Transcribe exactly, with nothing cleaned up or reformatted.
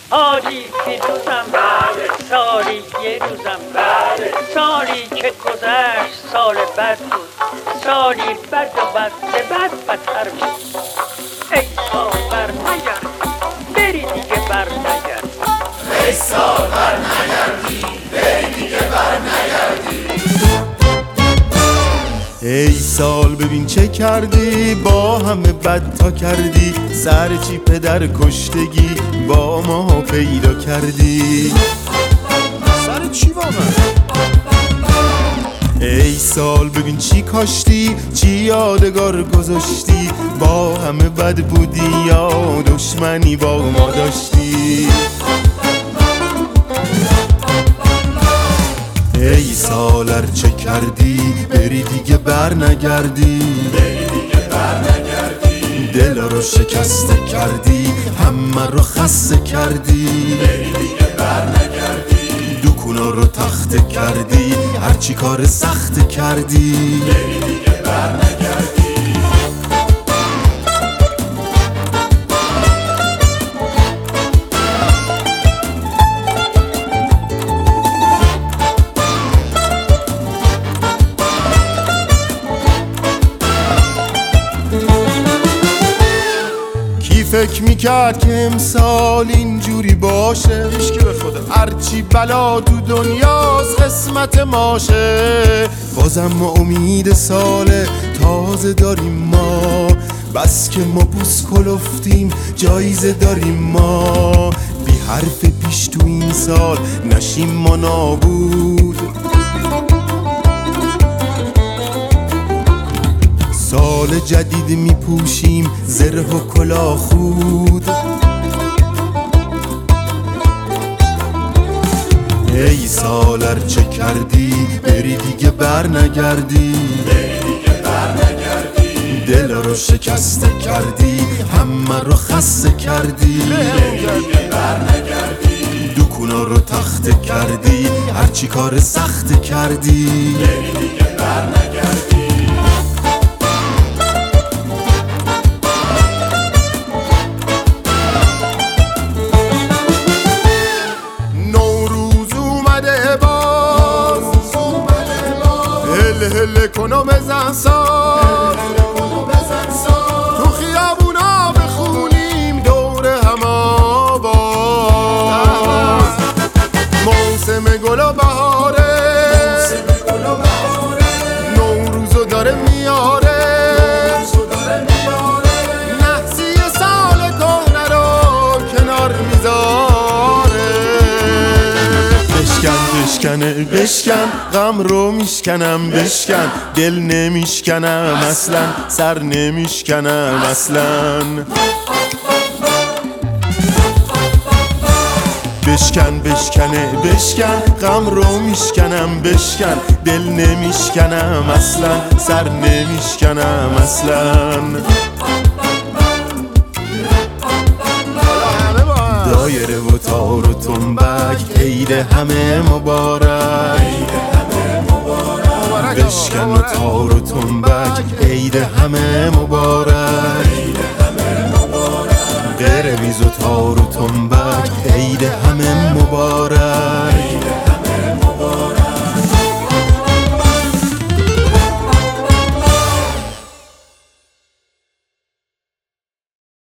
حالی که روزم سالی یه روزم سالی که گذشت سال بد بود، سالی بد و بد به بد بدتر بود. ای سال بر نگرد بری دیگه بر نگرد، ای سال بر نگردی بری دیگه بر نگردی. ای سال ببین چه کردی، با همه بد تا کردی، سر چی پدر کشتگی با ما پیدا کردی. سر چی واقعا؟ ای سال ببین چی کاشتی، چی یادگار گذاشتی، با همه بد بودی یا دشمنی با ما داشتی. ای سال ار چه کردی، بری دیگه بر نگردی، بری دیگه بر نگردی. دل رو شکسته کردی، همه رو خسته کردی، بری دیگه بر نگردی. دکونا رو تخته کردی، هرچی کار سخت کردی، بری دیگه بر نگردی. فکر میکرد که امسال اینجوری باشه، هیچکی به خدا. هرچی بلا تو دنیاست قسمت ماشه. بازم ما امید سال تازه داریم ما، بس که ما بوس کلفتیم جایزه داریم ما. بی حرف پیش تو این سال نشیم ما نابود، سال جدید میپوشیم زره و کلاه خود. ای سال ار چه کردی، بری دیگه بر نگردی، بری دیگه بر نگردی. دل رو شکسته کردی، همه رو خسته کردی، بری دیگه بر نگردی. دکونا رو تخته کردی، هرچی کار سخت کردی، بری دیگه بر نگردی. هل هل کنو بزن ساز، تو خیابونا بخونیم دور هم آواز. موسم گل و بهاره، نوروزو داره میاره، نحسی سال کهنه رو کنار میذاره. بشکن بشکنه بشکن، غم رو میشکنم بشکن، دل نمیشکنم اصلا، سر نمیشکنم اصلا. بشکن بشکنه بشکن، غم رو میشکنم بشکن، دل نمیشکنم اصلا، سر نمیشکنم اصلا. دایره و تار و تنبک، عید همه مبارک، بشکن و تار و تنبک، عید همه مبارک. قرمیز و تار